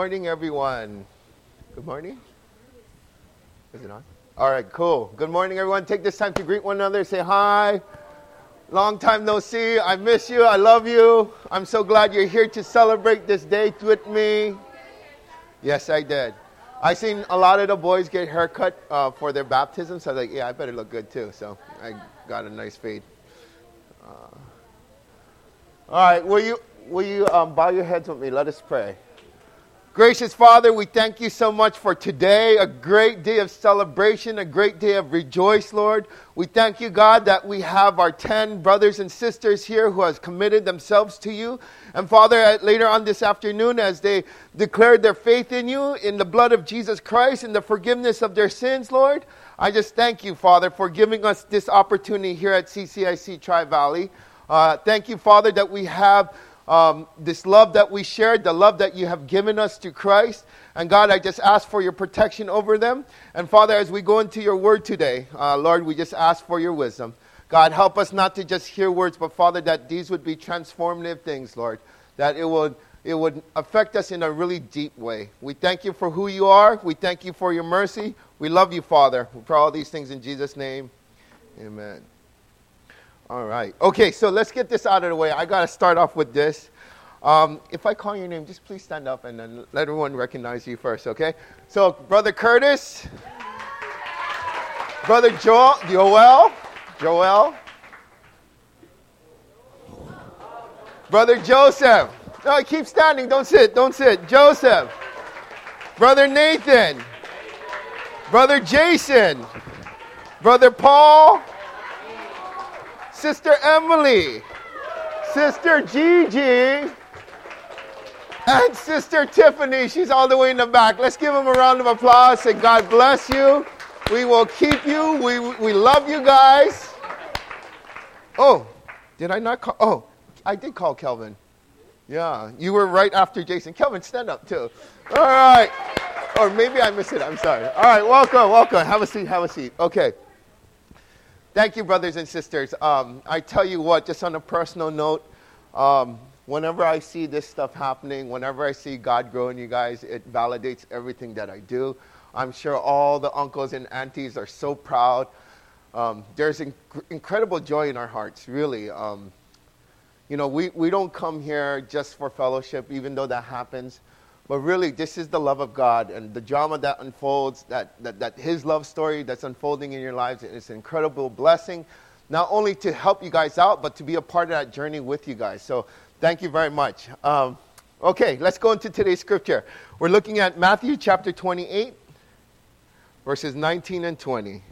Morning, everyone. Good morning. Is it on? All right, cool. Good morning, everyone. Take this time to greet one another. Say hi. Long time no see. I miss you. I love you. I'm so glad you're here to celebrate this date with me. Yes, I did. I seen a lot of the boys get haircut for their baptism, so I was like, yeah, I better look good too. So I got a nice fade. All right, will you bow your heads with me? Let us pray. Gracious Father, we thank you so much for today, a great day of celebration, a great day of rejoice, Lord. We thank you, God, that we have our 10 brothers and sisters here who have committed themselves to you. And Father, later on this afternoon, as they declared their faith in you, in the blood of Jesus Christ, in the forgiveness of their sins, Lord, I just thank you, Father, for giving us this opportunity here at CCIC Tri-Valley. Thank you, Father, that we have this love that we shared, the love that you have given us to Christ. And God, I just ask for your protection over them. And Father, as we go into your word today, Lord, we just ask for your wisdom. God, help us not to just hear words, but Father, that these would be transformative things, Lord, that it would affect us in a really deep way. We thank you for who you are. We thank you for your mercy. We love you, Father. We pray all these things in Jesus' name. Amen. All right. Okay, so let's get this out of the way. I got to start off with this. If I call your name, just please stand up and then let everyone recognize you first, okay? So, Brother Curtis, Brother Joel, Brother Joseph. No, keep standing. Don't sit. Joseph. Brother Nathan. Brother Jason. Brother Paul. Sister Emily, Sister Gigi, and Sister Tiffany. She's all the way in the back. Let's give them a round of applause. Say, God bless you. We will keep you. We love you guys. Oh, did I not call? Oh, I did call Kelvin. Yeah, you were right after Jason. Kelvin, stand up too. All right. Or maybe I missed it. I'm sorry. All right, welcome. Have a seat. Okay. Thank you, brothers and sisters. I tell you what, just on a personal note, whenever I see this stuff happening, whenever I see God grow in you guys, it validates everything that I do. I'm sure all the uncles and aunties are so proud. There's incredible joy in our hearts, really. We don't come here just for fellowship, even though that happens. But really, this is the love of God and the drama that unfolds, that His love story that's unfolding in your lives. It's an incredible blessing, not only to help you guys out, but to be a part of that journey with you guys. So thank you very much. Okay, let's go into today's scripture. We're looking at Matthew chapter 28, verses 19 and 20.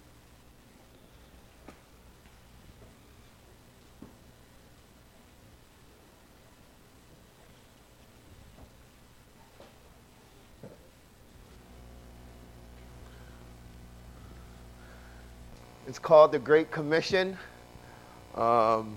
It's called the Great Commission. One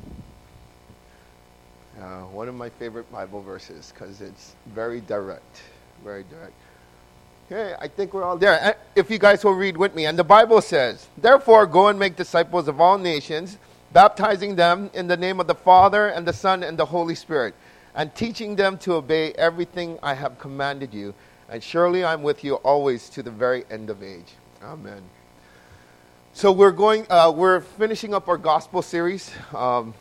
of my favorite Bible verses because it's very direct. Very direct. Okay, I think we're all there. If you guys will read with me. And the Bible says, "Therefore go and make disciples of all nations, baptizing them in the name of the Father and the Son and the Holy Spirit, and teaching them to obey everything I have commanded you. And surely I'm with you always to the very end of age." Amen. So we're finishing up our gospel series. I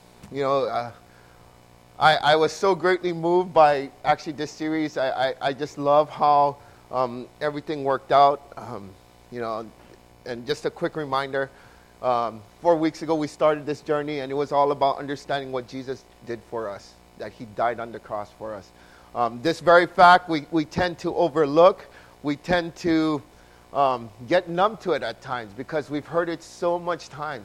was so greatly moved by actually this series. I just love how everything worked out. And just a quick reminder, 4 weeks ago we started this journey, and it was all about understanding what Jesus did for us, that He died on the cross for us. This very fact we tend to overlook. We tend to get numb to it at times because we've heard it so much times.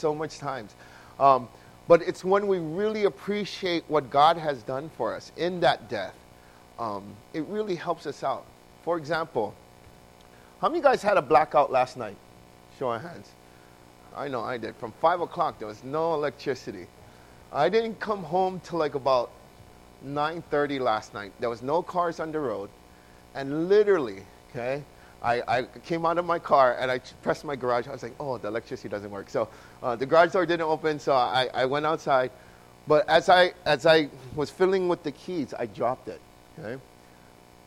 But it's when we really appreciate what God has done for us in that death, it really helps us out. For example, how many of you guys had a blackout last night? Show of hands. I know I did. From 5 o'clock, there was no electricity. I didn't come home till like about 9:30 last night. There was no cars on the road. And literally, okay, I came out of my car and I pressed my garage. I was like, oh, the electricity doesn't work. So the garage door didn't open, so I went outside. But as I was fiddling with the keys, I dropped it. Okay,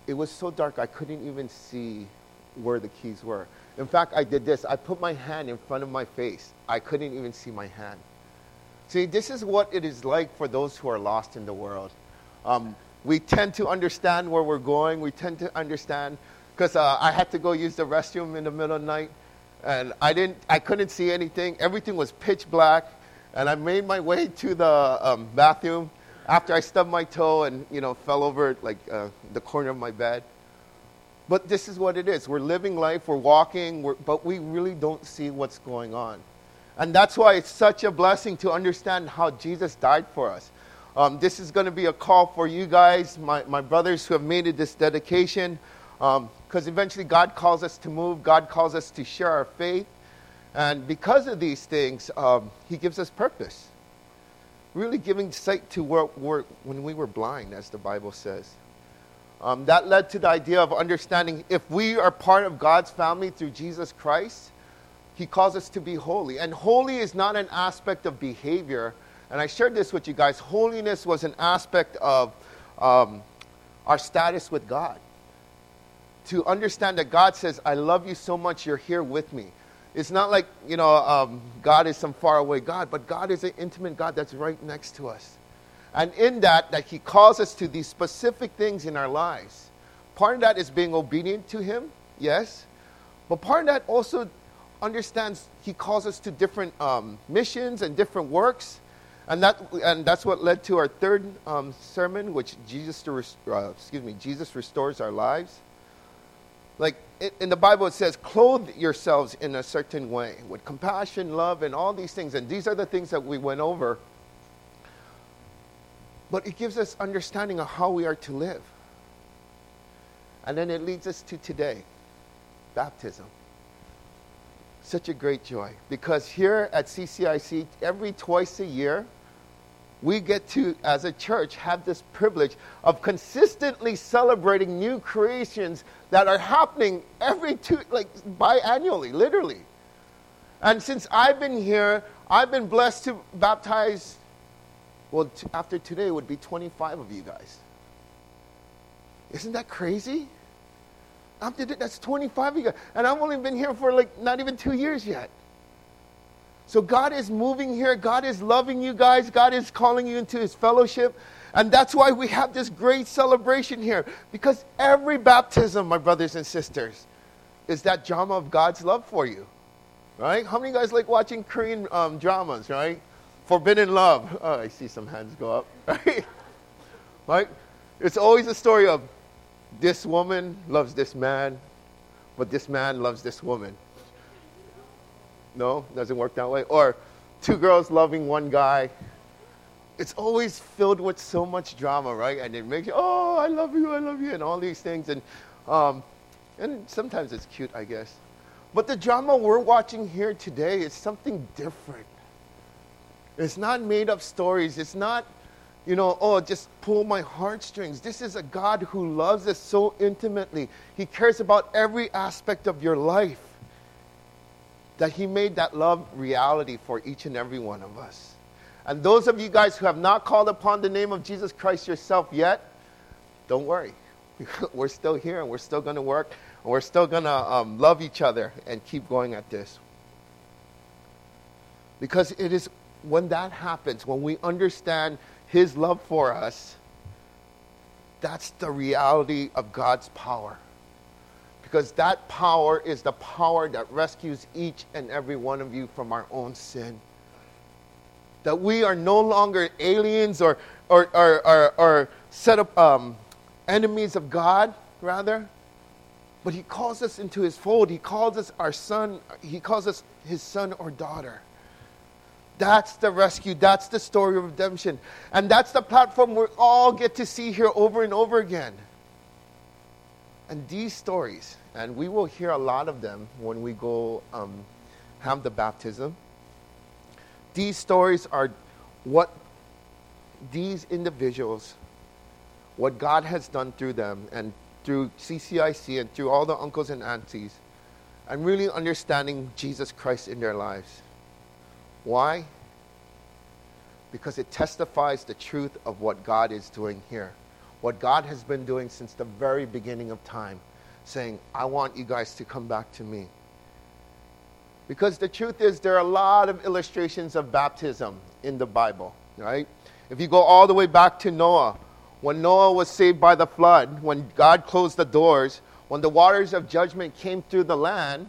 it was so dark I couldn't even see where the keys were. In fact, I did this. I put my hand in front of my face. I couldn't even see my hand. See, this is what it is like for those who are lost in the world. We tend to understand where we're going. We tend to understand, because I had to go use the restroom in the middle of the night, and I couldn't see anything. Everything was pitch black, and I made my way to the bathroom after I stubbed my toe and, fell over the corner of my bed. But this is what it is. We're living life, we're walking, but we really don't see what's going on. And that's why it's such a blessing to understand how Jesus died for us. This is going to be a call for you guys, my brothers who have made it this dedication, because eventually God calls us to move. God calls us to share our faith. And because of these things, he gives us purpose. Really giving sight to when we were blind, as the Bible says. That led to the idea of understanding if we are part of God's family through Jesus Christ, he calls us to be holy. And holy is not an aspect of behavior. And I shared this with you guys. Holiness was an aspect of our status with God. To understand that God says, I love you so much, you're here with me. It's not like, God is some faraway God, but God is an intimate God that's right next to us. And in that he calls us to these specific things in our lives. Part of that is being obedient to him, yes. But part of that also understands he calls us to different missions and different works. And that's what led to our third sermon, which Jesus restores our lives. Like in the Bible it says, clothe yourselves in a certain way with compassion, love, and all these things. And these are the things that we went over. But it gives us understanding of how we are to live. And then it leads us to today, baptism. Such a great joy. Because here at CCIC, twice a year, we get to, as a church, have this privilege of consistently celebrating new creations that are happening biannually, literally. And since I've been here, I've been blessed to baptize. Well, after today, it would be 25 of you guys. Isn't that crazy? After that, that's 25 of you guys. And I've only been here for not even 2 years yet. So God is moving here. God is loving you guys. God is calling you into his fellowship. And that's why we have this great celebration here. Because every baptism, my brothers and sisters, is that drama of God's love for you. Right? How many of you guys like watching Korean dramas, right? Forbidden love. Oh, I see some hands go up. Right? Right? It's always a story of this woman loves this man, but this man loves this woman. No? Doesn't work that way? Or two girls loving one guy. It's always filled with so much drama, right? And it makes you, oh, I love you, and all these things. And sometimes it's cute, I guess. But the drama we're watching here today is something different. It's not made up stories. It's not, just pull my heartstrings. This is a God who loves us so intimately. He cares about every aspect of your life. That he made that love reality for each and every one of us. And those of you guys who have not called upon the name of Jesus Christ yourself yet, don't worry. We're still here and we're still going to work. And we're still going to love each other and keep going at this. Because it is when that happens, when we understand his love for us, that's the reality of God's power. Because that power is the power that rescues each and every one of you from our own sin. That we are no longer aliens or set up enemies of God, rather. But he calls us into his fold. He calls us our son. He calls us his son or daughter. That's the rescue. That's the story of redemption. And that's the platform we all get to see here over and over again. And these stories, and we will hear a lot of them when we go have the baptism. These stories are what these individuals, what God has done through them and through CCIC and through all the uncles and aunties, and really understanding Jesus Christ in their lives. Why? Because it testifies the truth of what God is doing here. what God has been doing since the very beginning of time, saying, I want you guys to come back to me. Because the truth is, there are a lot of illustrations of baptism in the Bible, right? If you go all the way back to Noah, when Noah was saved by the flood, when God closed the doors, when the waters of judgment came through the land,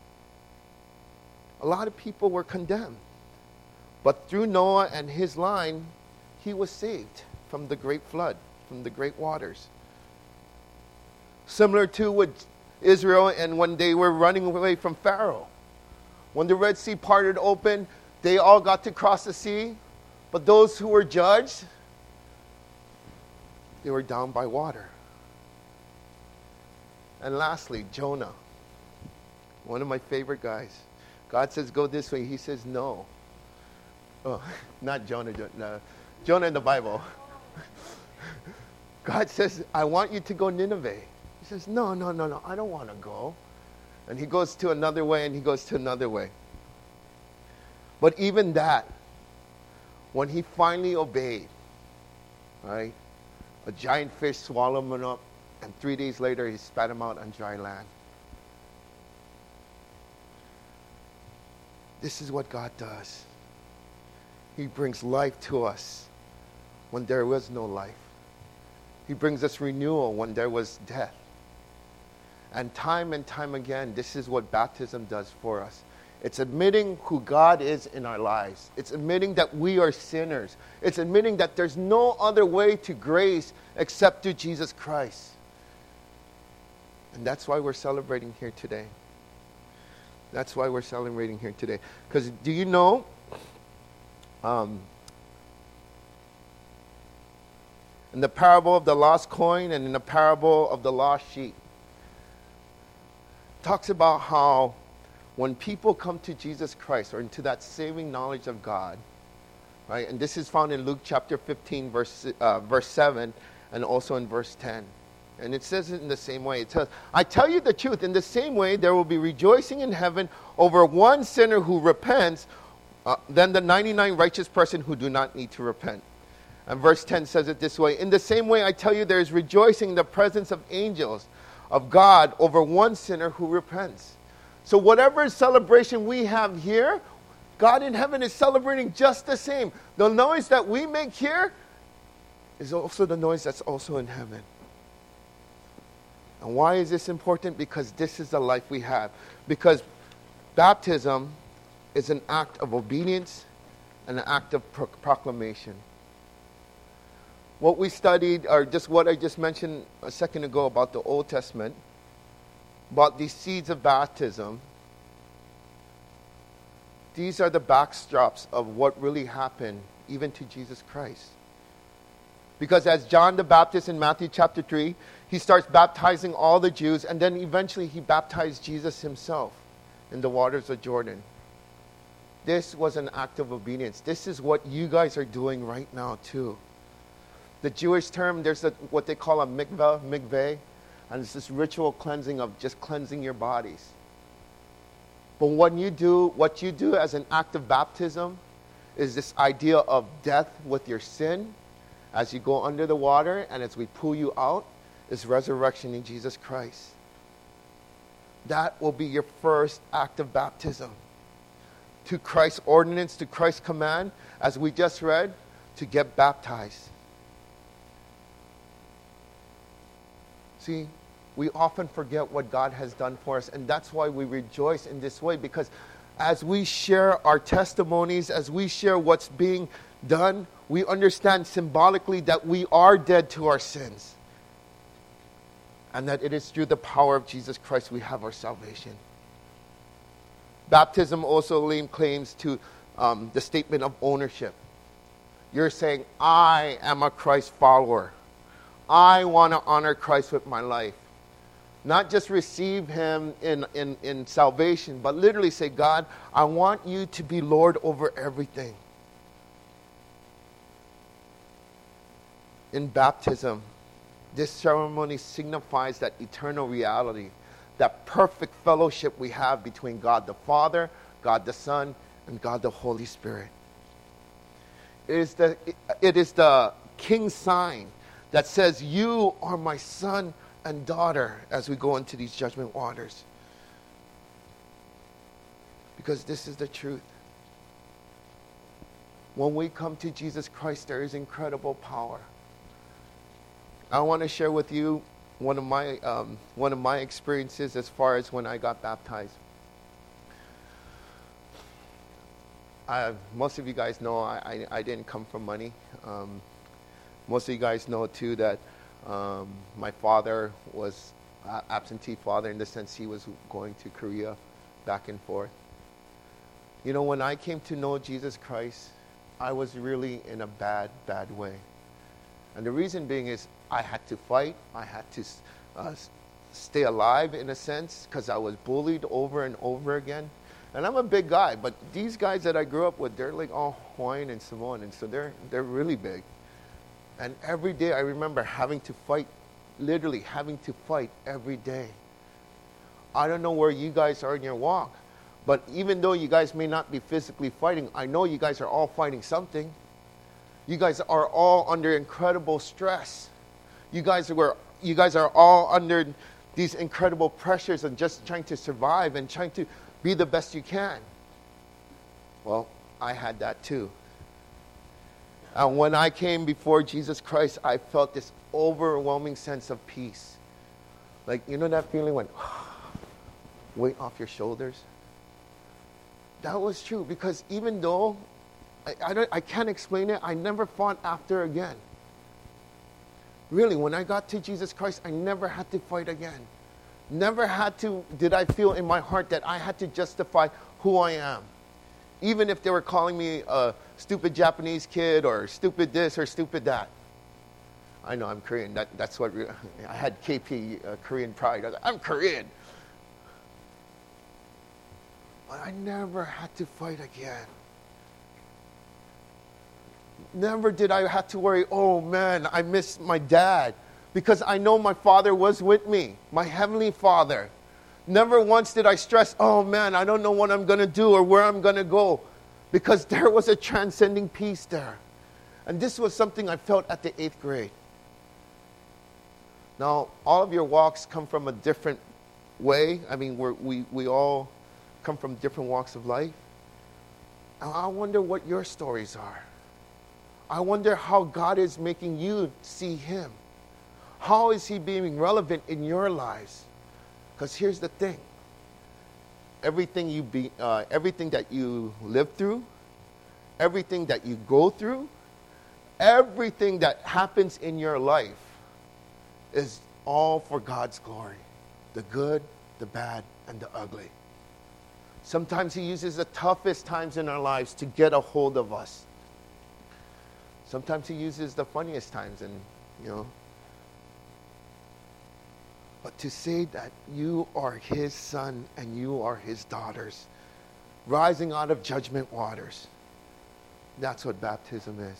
a lot of people were condemned. But through Noah and his line, he was saved from the great flood, from the great waters. Similar to with Israel and when they were running away from Pharaoh. When the Red Sea parted open, they all got to cross the sea. But those who were judged, they were down by water. And lastly, Jonah. One of my favorite guys. God says, go this way. He says, no. Oh, not Jonah. Jonah in the Bible. God says, I want you to go Nineveh. He says, no, I don't want to go. And he goes to another way, and he goes to another way. But even that, when he finally obeyed, right, a giant fish swallowed him up, and 3 days later he spat him out on dry land. This is what God does. He brings life to us when there was no life. He brings us renewal when there was death. And time again, this is what baptism does for us. It's admitting who God is in our lives. It's admitting that we are sinners. It's admitting that there's no other way to grace except through Jesus Christ. And that's why we're celebrating here today. That's why we're celebrating here today. Because do you know, in the parable of the lost coin and in the parable of the lost sheep, talks about how when people come to Jesus Christ or into that saving knowledge of God, right? And this is found in Luke chapter 15, verse 7, and also in verse 10. And it says it in the same way. It says, I tell you the truth, in the same way there will be rejoicing in heaven over one sinner who repents than the 99 righteous person who do not need to repent. And verse 10 says it this way, in the same way I tell you there is rejoicing in the presence of angels of God over one sinner who repents. So whatever celebration we have here, God in heaven is celebrating just the same. The noise that we make here is also the noise that's also in heaven. And why is this important? Because this is the life we have. Because baptism is an act of obedience and an act of proclamation. What we studied, or just what I just mentioned a second ago about the Old Testament, about these seeds of baptism, these are the backstops of what really happened even to Jesus Christ. Because as John the Baptist in Matthew chapter 3, he starts baptizing all the Jews, and then eventually he baptized Jesus himself in the waters of Jordan. This was an act of obedience. This is what you guys are doing right now too. The Jewish term, there's what they call a mikveh, and it's this ritual cleansing of just cleansing your bodies. But what you do as an act of baptism is this idea of death with your sin as you go under the water, and as we pull you out, is resurrection in Jesus Christ. That will be your first act of baptism. To Christ's ordinance, to Christ's command, as we just read, to get baptized. See, we often forget what God has done for us, and that's why we rejoice in this way, because as we share our testimonies, as we share what's being done, we understand symbolically that we are dead to our sins, and that it is through the power of Jesus Christ we have our salvation. Baptism also lays claims to the statement of ownership. You're saying, I am a Christ follower. I want to honor Christ with my life. Not just receive him in salvation, but literally say, God, I want you to be Lord over everything. In baptism, this ceremony signifies that eternal reality, that perfect fellowship we have between God the Father, God the Son, and God the Holy Spirit. It is the king's sign that says, you are my son and daughter as we go into these judgment waters. Because this is the truth. When we come to Jesus Christ, there is incredible power. I want to share with you one of my experiences as far as when I got baptized. Most of you guys know I didn't come from money. Most of you guys know too that my father was an absentee father in the sense he was going to Korea back and forth. You know, when I came to know Jesus Christ, I was really in a bad way. And the reason being is I had to fight. I had to stay alive in a sense because I was bullied over and over again. And I'm a big guy, but these guys that I grew up with, they're like all Hawaiian and Samoan, and so they're really big. And every day I remember having to fight, literally having to fight every day. I don't know where you guys are in your walk, but even though you guys may not be physically fighting, I know you guys are all fighting something. You guys are all under incredible stress. You guys are all under these incredible pressures and just trying to survive and trying to be the best you can. Well, I had that too. And when I came before Jesus Christ, I felt this overwhelming sense of peace. Like, you know that feeling when weight off your shoulders? That was true, because even though I can't explain it, I never fought after again. Really, when I got to Jesus Christ, I never had to fight again. Never did I feel in my heart that I had to justify who I am. Even if they were calling me a stupid Japanese kid or stupid this or stupid that. I know I'm Korean. That's what I had KP, Korean pride. I'm Korean. But I never had to fight again. Never did I have to worry, oh man, I miss my dad. Because I know my Father was with me, my Heavenly Father. Never once did I stress, oh man, I don't know what I'm going to do or where I'm going to go. Because there was a transcending peace there. And this was something I felt at the 8th grade. Now, all of your walks come from a different way. I mean, we all come from different walks of life. And I wonder what your stories are. I wonder how God is making you see Him. How is He being relevant in your lives? Because here's the thing. Everything that you live through, everything that you go through, everything that happens in your life is all for God's glory. The good, the bad, and the ugly. Sometimes He uses the toughest times in our lives to get a hold of us. Sometimes He uses the funniest times, and but to say that you are His son and you are His daughters, rising out of judgment waters, that's what baptism is.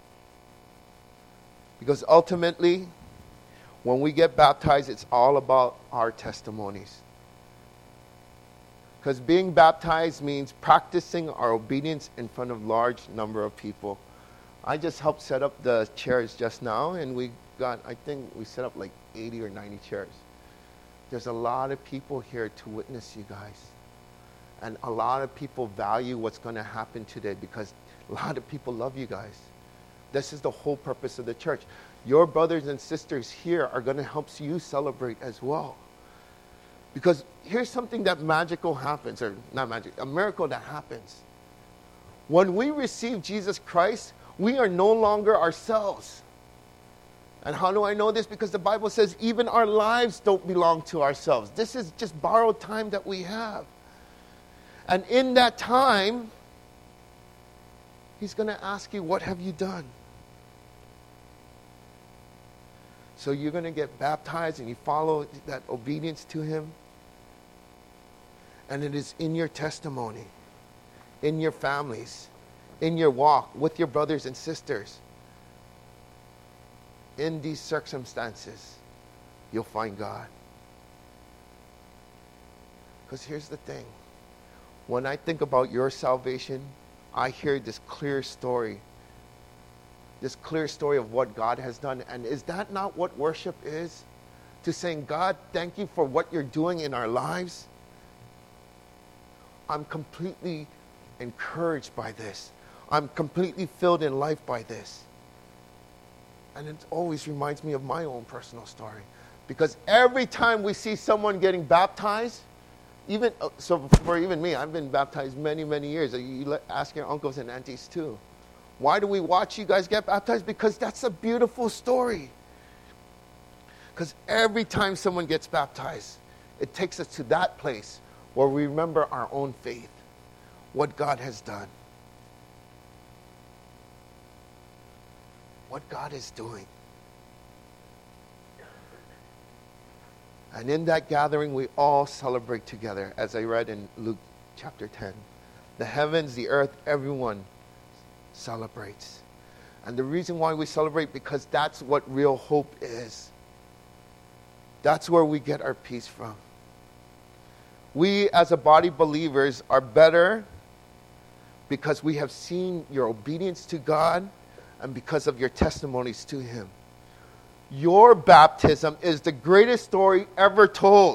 Because ultimately, when we get baptized, it's all about our testimonies. Because being baptized means practicing our obedience in front of a large number of people. I just helped set up the chairs just now, and I think we set up like 80 or 90 chairs. There's a lot of people here to witness you guys. And a lot of people value what's going to happen today because a lot of people love you guys. This is the whole purpose of the church. Your brothers and sisters here are going to help you celebrate as well. Because here's something that magical happens, or not magic, a miracle that happens. When we receive Jesus Christ, we are no longer ourselves. And how do I know this? Because the Bible says even our lives don't belong to ourselves. This is just borrowed time that we have. And in that time, He's going to ask you, what have you done? So you're going to get baptized and you follow that obedience to Him. And it is in your testimony, in your families, in your walk with your brothers and sisters. In these circumstances, you'll find God. Because here's the thing. When I think about your salvation, I hear this clear story this clear story of what God has done. And is that not what worship is? To saying, God, thank you for what you're doing in our lives. I'm completely encouraged by this. I'm completely filled in life by this. And it always reminds me of my own personal story. Because every time we see someone getting baptized, for even me, I've been baptized many, many years. You ask your uncles and aunties too. Why do we watch you guys get baptized? Because that's a beautiful story. Because every time someone gets baptized, it takes us to that place where we remember our own faith, what God has done, what God is doing. And in that gathering, we all celebrate together, as I read in Luke chapter 10. The heavens, the earth, everyone celebrates. And the reason why we celebrate, because that's what real hope is. That's where we get our peace from. We, as a body believers, are better because we have seen your obedience to God and because of your testimonies to Him. Your baptism is the greatest story ever told.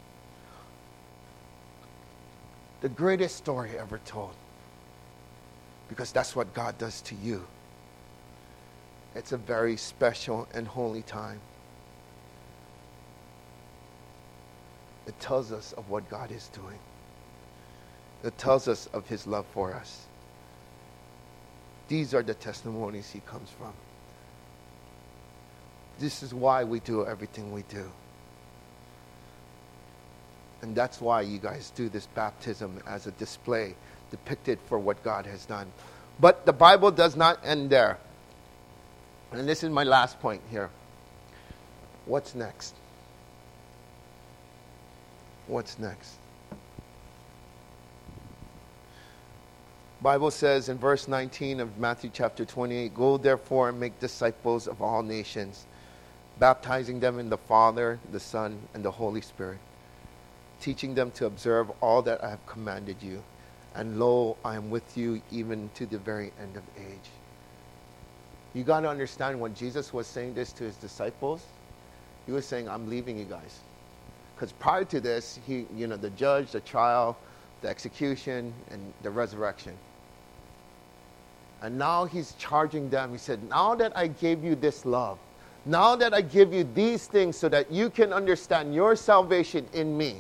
The greatest story ever told. Because that's what God does to you. It's a very special and holy time. It tells us of what God is doing. It tells us of His love for us. These are the testimonies He comes from. This is why we do everything we do. And that's why you guys do this baptism as a display, depicted for what God has done. But the Bible does not end there. And this is my last point here. What's next? What's next? Bible says in verse 19 of Matthew chapter 28, "Go therefore and make disciples of all nations, baptizing them in the Father, the Son, and the Holy Spirit, teaching them to observe all that I have commanded you. And lo, I am with you even to the very end of age." You got to understand, when Jesus was saying this to His disciples, He was saying, I'm leaving you guys. Because prior to this, the judge, the trial, the execution, and the resurrection. And now He's charging them. He said, now that I gave you this love, now that I give you these things so that you can understand your salvation in me,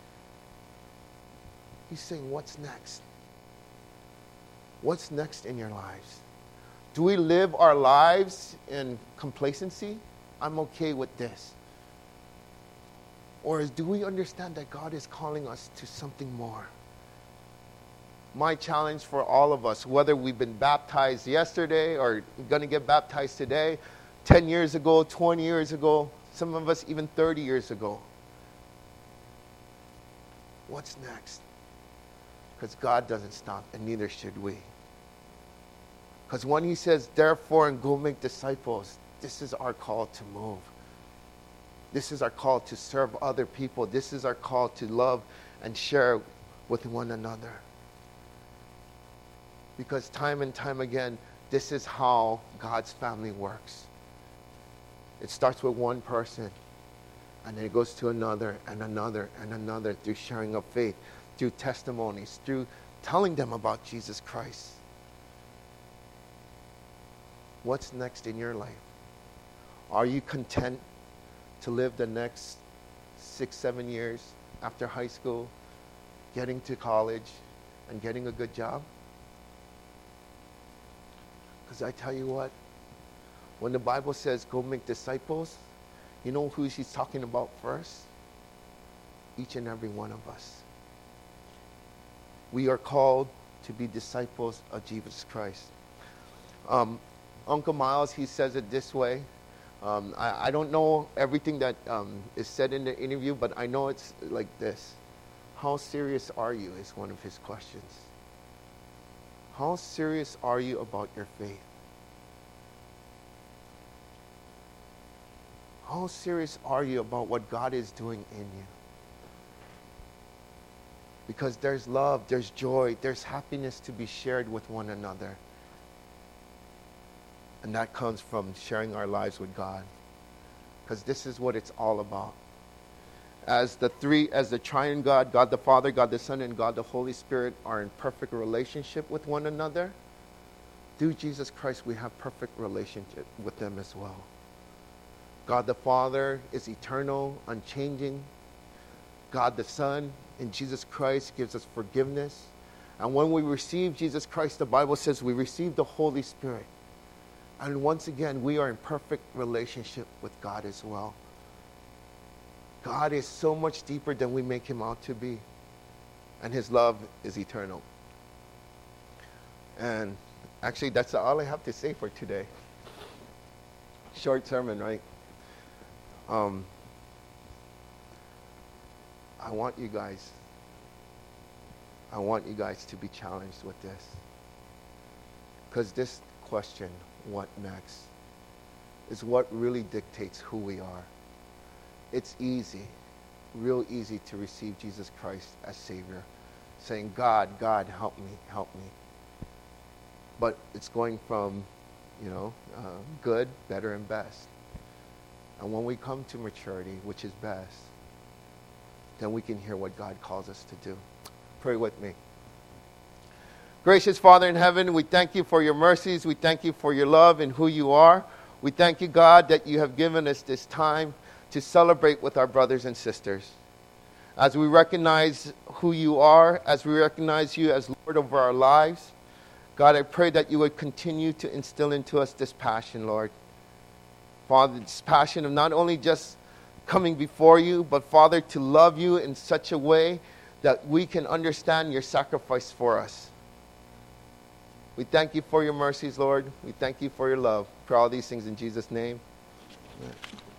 He's saying, what's next? What's next in your lives? Do we live our lives in complacency? I'm okay with this. Or do we understand that God is calling us to something more? My challenge for all of us, whether we've been baptized yesterday or going to get baptized today, 10 years ago, 20 years ago, some of us even 30 years ago. What's next? Because God doesn't stop, and neither should we. Because when He says, therefore, and go make disciples, this is our call to move. This is our call to serve other people. This is our call to love and share with one another. Because time and time again, this is how God's family works. It starts with one person, and then it goes to another and another and another, through sharing of faith, through testimonies, through telling them about Jesus Christ. What's next in your life? Are you content to live the next 6-7 years after high school, getting to college, and getting a good job? Because I tell you what, when the Bible says go make disciples, you know who He's talking about first? Each and every one of us. We are called to be disciples of Jesus Christ. Uncle Miles, he says it this way. I don't know everything that is said in the interview, but I know it's like this. How serious are you is one of his questions. How serious are you about your faith? How serious are you about what God is doing in you? Because there's love, there's joy, there's happiness to be shared with one another. And that comes from sharing our lives with God. Because this is what it's all about. As the triune God, God the Father, God the Son, and God the Holy Spirit are in perfect relationship with one another, through Jesus Christ we have perfect relationship with them as well. God the Father is eternal, unchanging. God the Son in Jesus Christ gives us forgiveness. And when we receive Jesus Christ, the Bible says we receive the Holy Spirit. And once again, we are in perfect relationship with God as well. God is so much deeper than we make him out to be. And his love is eternal. And actually, that's all I have to say for today. Short sermon, right? I want you guys to be challenged with this. Because this question, what next, is what really dictates who we are. It's easy, real easy to receive Jesus Christ as Savior. Saying, God, help me. But it's going from, good, better, and best. And when we come to maturity, which is best, then we can hear what God calls us to do. Pray with me. Gracious Father in heaven, we thank you for your mercies. We thank you for your love and who you are. We thank you, God, that you have given us this time to celebrate with our brothers and sisters. As we recognize who you are, as we recognize you as Lord over our lives, God, I pray that you would continue to instill into us this passion, Lord. Father, this passion of not only just coming before you, but Father, to love you in such a way that we can understand your sacrifice for us. We thank you for your mercies, Lord. We thank you for your love. For all these things in Jesus' name. Amen.